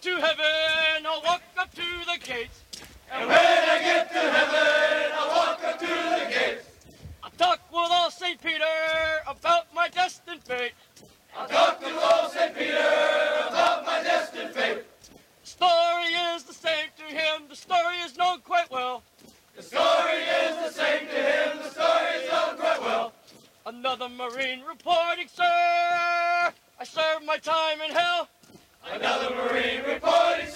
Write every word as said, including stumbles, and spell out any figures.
to heaven, I'll walk up to the gates. And when I get to heaven, I'll walk up to the gates. I'll talk with old Saint Peter about my destined fate. I'll talk to old Saint Peter about my destined fate. The story is the same to him, the story is known quite well. The story is the same to him, the story is known quite well. Another Marine reporting, sir, I served my time in hell. Another Marine reporting,